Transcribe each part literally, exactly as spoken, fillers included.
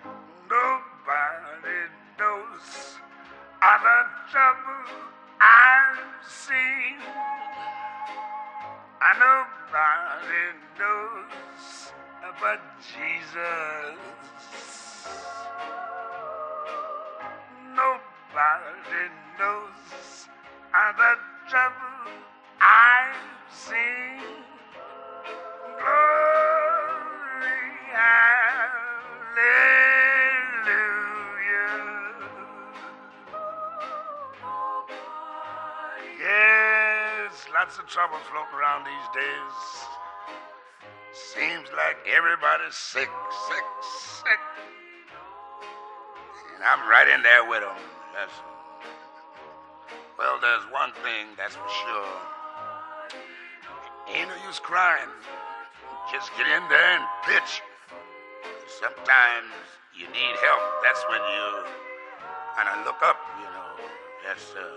Nobody knows all the trouble I've seen. And nobody knows but Jesus. Nobody knows all the trouble I've seen. Glory, hallelujah. Yes, lots of trouble floating around these days. Seems like everybody's sick, sick, sick. And I'm right in there with them. That's, well, there's one thing that's for sure. Ain't no use crying. Just get in there and pitch. Sometimes you need help. That's when you kind of look up, you know. That's, uh...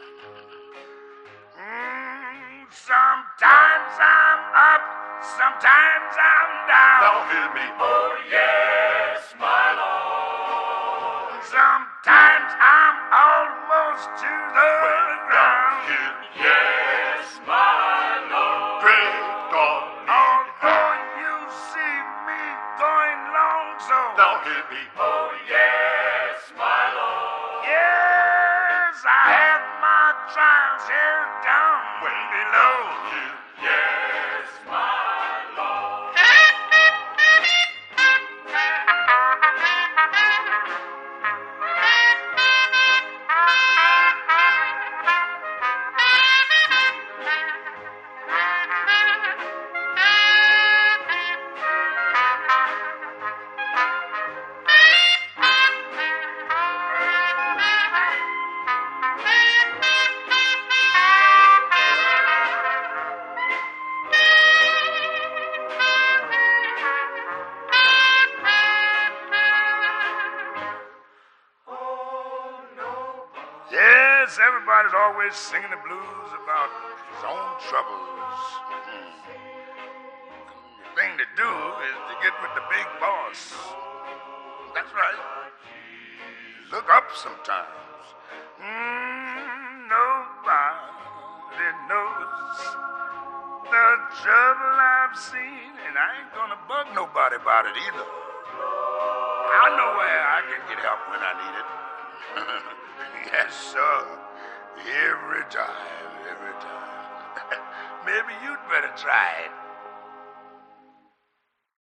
Mm, sometimes I'm up, sometimes I'm down. Now hear me. Oh, yes, my Lord. Sometimes I'm almost to the ground. Hear me. Yes, my Lord. Great God. Although you see me going long, so Now hear me. Oh, yes, my Lord. yes, I have my trials here down Way below. Hear, yes, my Lord. Yes, everybody's always singing the blues about his own troubles. Mm. The thing to do is to get with the big boss. That's right. Look up sometimes. Mm, nobody knows the trouble I've seen, and I ain't gonna bug nobody about it either. I know where I can get help when I need it. Yes, sir. Every time, every time. Maybe you'd better try it.